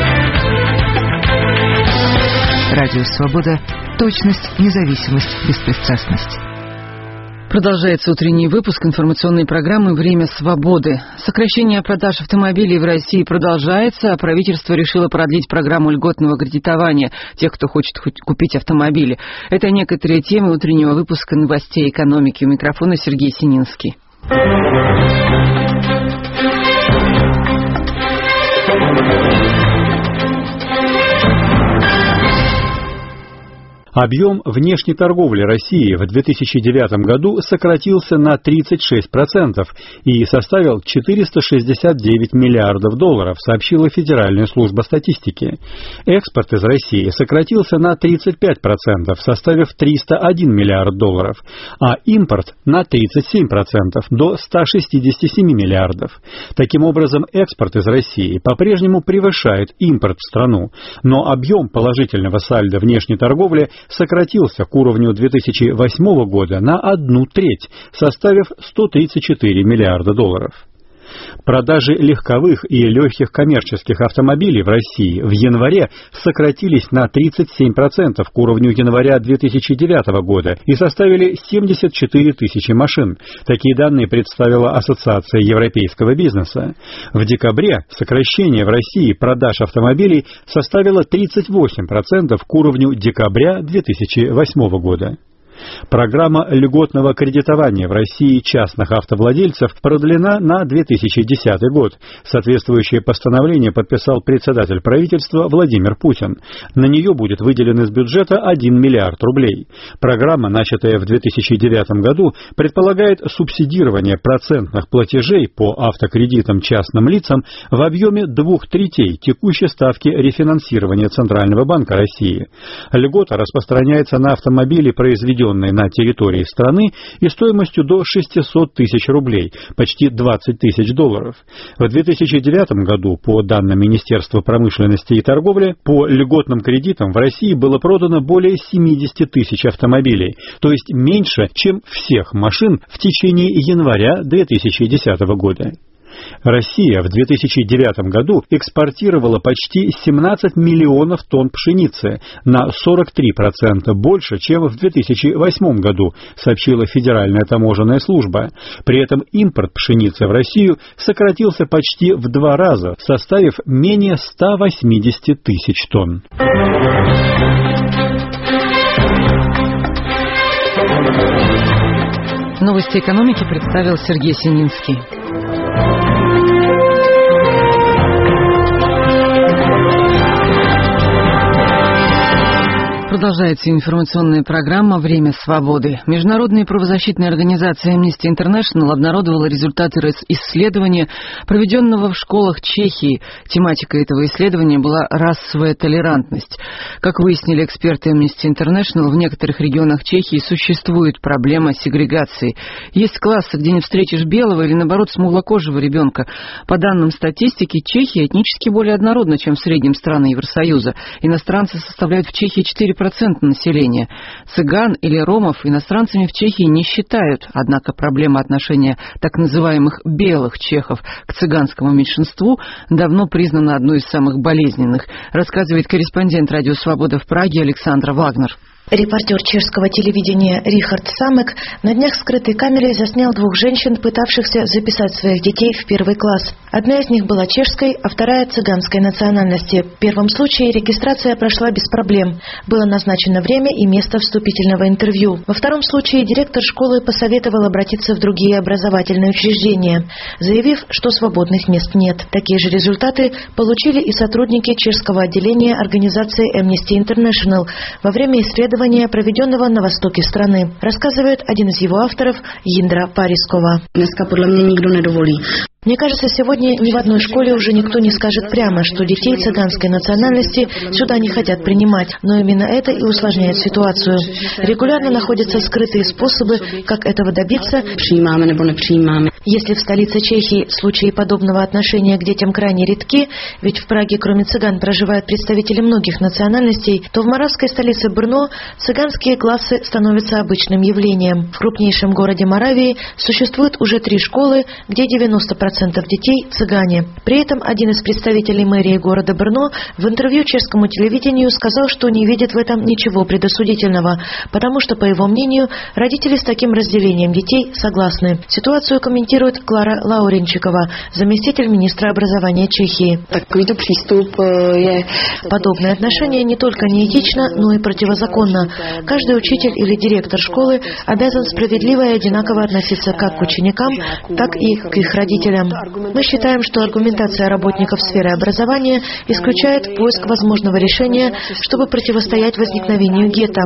Радио Свобода. Точность, независимость, беспристрастность. Продолжается утренний выпуск информационной программы «Время свободы». Сокращение продаж автомобилей в России продолжается, а правительство решило продлить программу льготного кредитования тех, кто хочет купить автомобили. Это некоторые темы утреннего выпуска новостей экономики. У микрофона Сергей Сининский. Объем внешней торговли России в две тысячи девятом году сократился на тридцать шесть процентов и составил четыреста шестьдесят девять миллиардов долларов, сообщила Федеральная служба статистики. Экспорт из России сократился на тридцать пять процентов, составив триста один миллиард долларов, а импорт на тридцать семь процентов, до ста шестидесяти семи миллиардов. Таким образом, экспорт из России по-прежнему превышает импорт в страну, но объем положительного сальдо внешней торговли сократился к уровню две тысячи восьмого года на одну треть, составив сто тридцать четыре миллиарда долларов. Продажи легковых и легких коммерческих автомобилей в России в январе сократились на тридцать семь процентов к уровню января две тысячи девятого года и составили семьдесят четыре тысячи машин. Такие данные представила Ассоциация европейского бизнеса. В декабре сокращение в России продаж автомобилей составило тридцать восемь процентов к уровню декабря две тысячи восьмого года. Программа льготного кредитования в России частных автовладельцев продлена на две тысячи десятый год. Соответствующее постановление подписал председатель правительства Владимир Путин. На нее будет выделен из бюджета один миллиард рублей. Программа, начатая в две тысячи девятом году, предполагает субсидирование процентных платежей по автокредитам частным лицам в объеме двух третей текущей ставки рефинансирования Центрального банка России. Льгота распространяется на автомобили, произведенные на территории страны, и стоимостью до шестисот тысяч рублей, почти двадцать тысяч долларов. В две тысячи девятом году, по данным Министерства промышленности и торговли, по льготным кредитам в России было продано более семидесяти тысяч автомобилей, то есть меньше, чем всех машин в течение января две тысячи десятого года. Россия в две тысячи девятом году экспортировала почти семнадцать миллионов тонн пшеницы, на сорок три процента больше, чем в две тысячи восьмом году, сообщила Федеральная таможенная служба. При этом импорт пшеницы в Россию сократился почти в два раза, составив менее ста восьмидесяти тысяч тонн. Новости экономики представил Сергей Сининский. Продолжается информационная программа «Время свободы». Международная правозащитная организация Amnesty International обнародовала результаты исследования, проведенного в школах Чехии. Тематика этого исследования была расовая толерантность. Как выяснили эксперты Amnesty International, в некоторых регионах Чехии существует проблема сегрегации. Есть классы, где не встретишь белого или, наоборот, смуглокожего ребенка. По данным статистики, Чехия этнически более однородна, чем в среднем страны Евросоюза. Иностранцы составляют в Чехии четыре процента населения. Цыган или ромов иностранцами в Чехии не считают, однако проблема отношения так называемых белых чехов к цыганскому меньшинству давно признана одной из самых болезненных, рассказывает корреспондент Радио Свобода в Праге Александра Вагнер. Репортер чешского телевидения Рихард Самек на днях скрытой камерой заснял двух женщин, пытавшихся записать своих детей в первый класс. Одна из них была чешской, а вторая цыганской национальности. В первом случае регистрация прошла без проблем. Было назначено время и место вступительного интервью. Во втором случае директор школы посоветовал обратиться в другие образовательные учреждения, заявив, что свободных мест нет. Такие же результаты получили и сотрудники чешского отделения организации Amnesty International во время исследования, проведенного на востоке страны, рассказывает один из его авторов Индра Парискова. Мне кажется, сегодня ни в одной школе уже никто не скажет прямо, что детей цыганской национальности сюда не хотят принимать, но именно это и усложняет ситуацию. Регулярно находятся скрытые способы, как этого добиться. Если в столице Чехии случаи подобного отношения к детям крайне редки, ведь в Праге кроме цыган проживают представители многих национальностей, то в моравской столице Брно цыганские классы становятся обычным явлением. В крупнейшем городе Моравии существует уже три школы, где девяносто процентов детей цыгане. При этом один из представителей мэрии города Брно в интервью чешскому телевидению сказал, что не видит в этом ничего предосудительного, потому что, по его мнению, родители с таким разделением детей согласны. Ситуацию комментирует Клара Лауренчикова, заместитель министра образования Чехии. Подобное отношение не только неэтично, но и противозаконно. Каждый учитель или директор школы обязан справедливо и одинаково относиться как к ученикам, так и к их родителям. Мы считаем, что аргументация работников сферы образования исключает поиск возможного решения, чтобы противостоять возникновению гетто.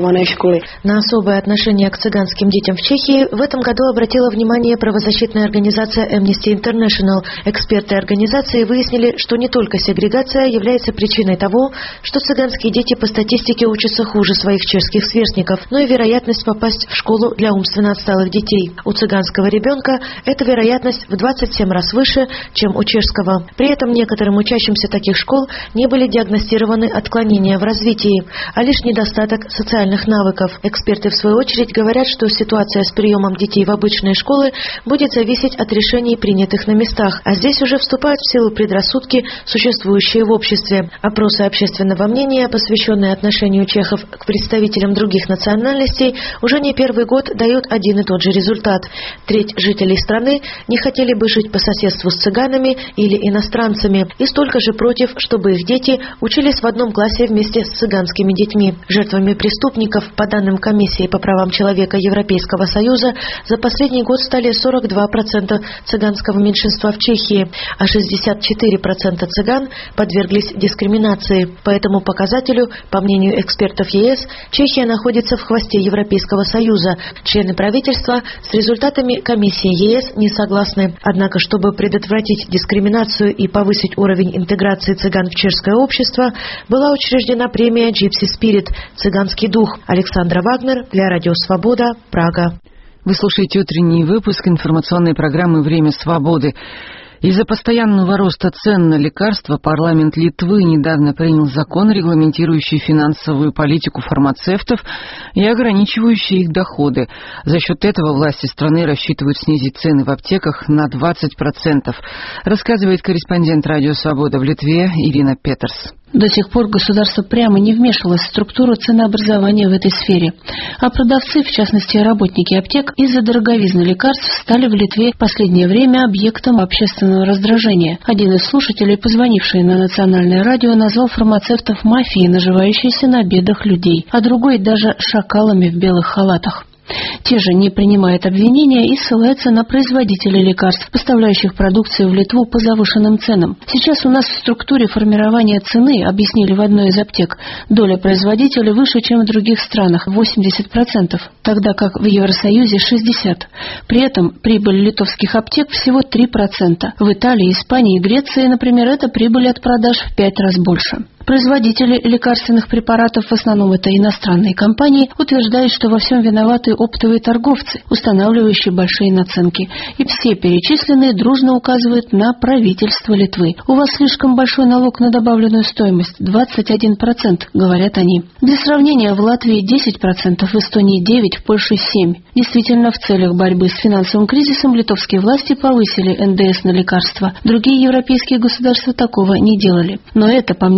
На особое отношение к цыганским детям в Чехии в этом году обратила внимание правозащитная организация Amnesty International. Эксперты организации выяснили, что не только сегрегация является причиной того, что цыганские дети по статистике учатся хуже своих чешских сверстников, но и вероятность попасть в школу для умственно отсталых детей. У цыганского ребенка эта вероятность в двадцать семь раз выше, чем у чешского. При этом некоторым учащимся таких школ не были диагностированы отклонения в развитии, а лишь недостаток социальных навыков. Эксперты, в свою очередь, говорят, что ситуация с приемом детей в обычные школы будет зависеть от решений, принятых на местах, а здесь уже вступают в силу предрассудки, существующие в обществе. Опросы общественного мнения, посвященные отношению чехов к представителям других национальностей, уже не первый год дают один и тот же результат. Треть жителей страны не хотели бы жить по соседству с цыганами или иностранцами, и столько же против, чтобы их дети учились в одном классе вместе с цыганскими детьми. Жертвами преступников, по данным Комиссии по правам человека Европейского Союза, за последний год стали сорок два процента цыганского меньшинства в Чехии, а шестьдесят четыре процента цыган подверглись дискриминации. По этому показателю, по мнению экспертов ЕС, Чехия находится в хвосте Европейского Союза. Члены правительства с результатами Комиссии ЕС не согласны. Однако, чтобы предотвратить дискриминацию и повысить уровень интеграции цыган в чешское общество, была учреждена премия Gypsy Spirit – «Цыганский дух». Александра Вагнер для Радио Свобода, Прага. Вы слушаете утренний выпуск информационной программы «Время свободы». Из-за постоянного роста цен на лекарства парламент Литвы недавно принял закон, регламентирующий финансовую политику фармацевтов и ограничивающий их доходы. За счет этого власти страны рассчитывают снизить цены в аптеках на двадцать процентов, рассказывает корреспондент Радио Свобода в Литве Ирина Петерс. До сих пор государство прямо не вмешивалось в структуру ценообразования в этой сфере. А продавцы, в частности работники аптек, из-за дороговизны лекарств стали в Литве в последнее время объектом общественного раздражения. Один из слушателей, позвонивший на национальное радио, назвал фармацевтов мафией, наживающейся на бедах людей, а другой даже шакалами в белых халатах. Те же не принимают обвинения и ссылаются на производителей лекарств, поставляющих продукцию в Литву по завышенным ценам. Сейчас у нас в структуре формирования цены, объяснили в одной из аптек, доля производителей выше, чем в других странах – восемьдесят процентов, тогда как в Евросоюзе – шестьдесят процентов. При этом прибыль литовских аптек всего три процента. В Италии, Испании и Греции, например, эта прибыль от продаж в пять раз больше. Производители лекарственных препаратов, в основном это иностранные компании, утверждают, что во всем виноваты оптовые торговцы, устанавливающие большие наценки. И все перечисленные дружно указывают на правительство Литвы. У вас слишком большой налог на добавленную стоимость – двадцать один процент, говорят они. Для сравнения, в Латвии десять процентов, в Эстонии девять процентов, в Польше семь процентов. Действительно, в целях борьбы с финансовым кризисом литовские власти повысили эн дэ эс на лекарства. Другие европейские государства такого не делали. Но это, по мнению министра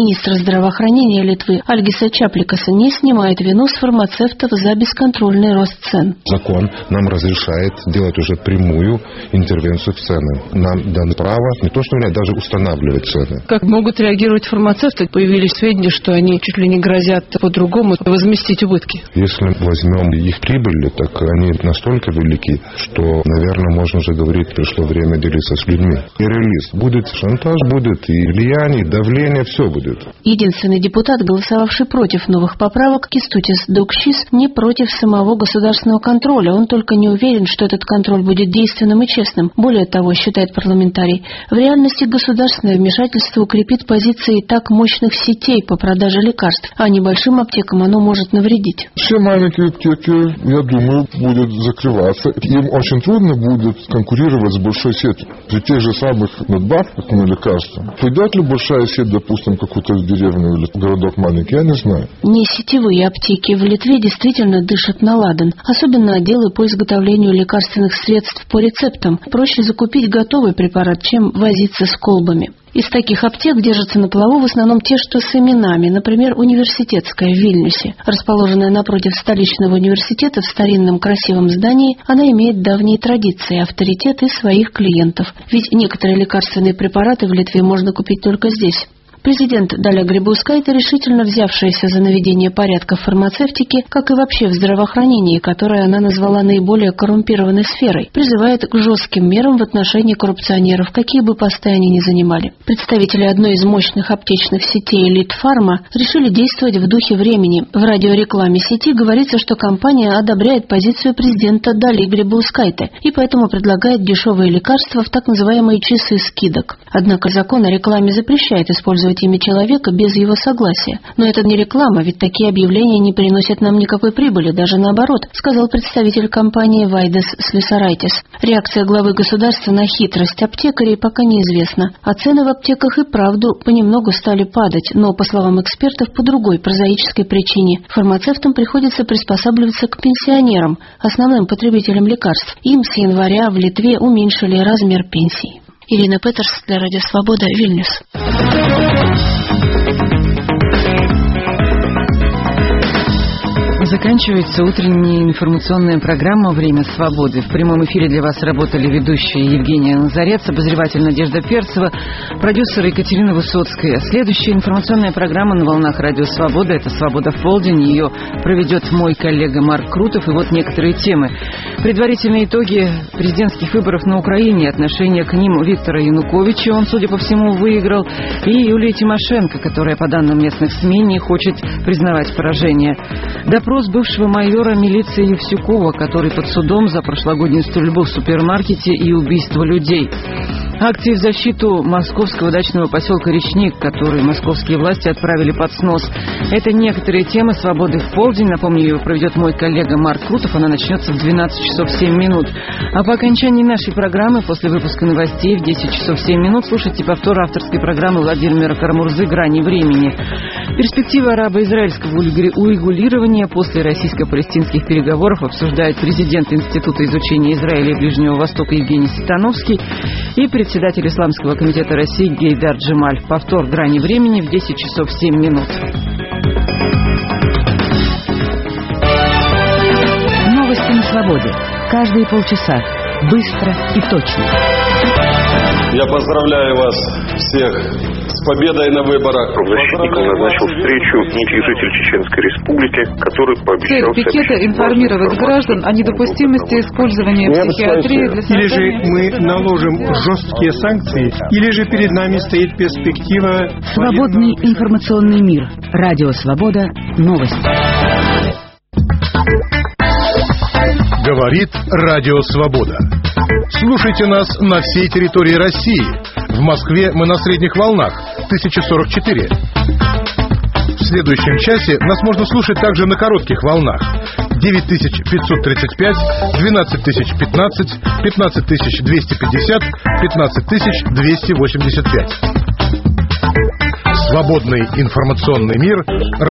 Министр здравоохранения Литвы Альгиса Чапликаса не снимает вину с фармацевтов за бесконтрольный рост цен. Закон нам разрешает делать уже прямую интервенцию в цены. Нам дано право не то что даже устанавливать цены. Как могут реагировать фармацевты? Появились сведения, что они чуть ли не грозят по-другому возместить убытки. Если возьмем их прибыли, так они настолько велики, что, наверное, можно уже говорить, пришло время делиться с людьми. И релиз. Будет шантаж, будет и влияние, и давление, все будет. Единственный депутат, голосовавший против новых поправок, Кестутис Дукшис, не против самого государственного контроля. Он только не уверен, что этот контроль будет действенным и честным. Более того, считает парламентарий, в реальности государственное вмешательство укрепит позиции так мощных сетей по продаже лекарств, а небольшим аптекам оно может навредить. Все маленькие аптеки, я думаю, будут закрываться. Им очень трудно будет конкурировать с большой сетью. При тех же самых надбавках на лекарства. Пойдет ли большая сеть, допустим, какую-то деревню или городок маленький, я не знаю. Не сетевые аптеки в Литве действительно дышат на ладан. Особенно отделы по изготовлению лекарственных средств по рецептам. Проще закупить готовый препарат, чем возиться с колбами. Из таких аптек держатся на плаву в основном те, что с именами, например, университетская в Вильнюсе. Расположенная напротив столичного университета в старинном красивом здании, она имеет давние традиции, авторитет и своих клиентов. Ведь некоторые лекарственные препараты в Литве можно купить только здесь. Президент Даля Грибаускайте, решительно взявшаяся за наведение порядка в фармацевтике, как и вообще в здравоохранении, которое она назвала наиболее коррумпированной сферой, призывает к жестким мерам в отношении коррупционеров, какие бы посты они ни занимали. Представители одной из мощных аптечных сетей Литфарма решили действовать в духе времени. В радиорекламе сети говорится, что компания одобряет позицию президента Дали Грибаускайте и поэтому предлагает дешевые лекарства в так называемые часы скидок. Однако закон о рекламе запрещает использовать имя человека без его согласия. Но это не реклама, ведь такие объявления не приносят нам никакой прибыли, даже наоборот, сказал представитель компании Вайдес Слесарайтис. Реакция главы государства на хитрость аптекарей пока неизвестна, а цены в аптеках и правду понемногу стали падать, но, по словам экспертов, по другой прозаической причине. Фармацевтам приходится приспосабливаться к пенсионерам, основным потребителям лекарств. Им с января в Литве уменьшили размер пенсий. Ирина Петерс для Радио Свобода, Вильнюс. Заканчивается утренняя информационная программа «Время свободы». В прямом эфире для вас работали ведущие Евгения Назарец, обозреватель Надежда Перцева, продюсер Екатерина Высоцкая. Следующая информационная программа на волнах Радио Свобода – это «Свобода в полдень». Ее проведет мой коллега Марк Крутов. И вот некоторые темы. Предварительные итоги президентских выборов на Украине, отношение к ним Виктора Януковича, он, судя по всему, выиграл, и Юлия Тимошенко, которая, по данным местных СМИ, не хочет признавать поражение. Допрос бывшего майора милиции Евсюкова, который под судом за прошлогоднюю стрельбу в супермаркете и убийство людей. Акции в защиту московского дачного поселка Речник, который московские власти отправили под снос. Это некоторые темы «Свободы в полдень». Напомню, ее проведет мой коллега Марк Крутов. Она начнется в двенадцать часов семь минут. А по окончании нашей программы, после выпуска новостей в десять часов семь минут, слушайте повтор авторской программы Владимира Карамурзы «Грани времени». Перспективы арабо-израильского урегулирования после российско-палестинских переговоров обсуждает президент Института изучения Израиля и Ближнего Востока Евгений Ситановский и председатель Исламского комитета России Гейдар Джемаль. Повтор «Грани времени» в десять часов семь минут. Новости на свободе. Каждые полчаса. Быстро и точно. Я поздравляю вас всех с победой на выборах. Правозащитников назначил встречу некий житель Чеченской Республики, который пообещал... Цель пикета — информировать граждан о недопустимости использования психиатрии для создания... Или же мы наложим жесткие санкции, или же перед нами стоит перспектива... Свободный информационный мир. Радио Свобода. Новости. Говорит Радио Свобода. Слушайте нас на всей территории России. В Москве мы на средних волнах тысяча сорок четыре. В следующем часе нас можно слушать также на коротких волнах девять тысяч пятьсот тридцать пять, двенадцать тысяч пятнадцать, пятнадцать тысяч двести пятьдесят, пятнадцать тысяч двести восемьдесят пять. Свободный информационный мир.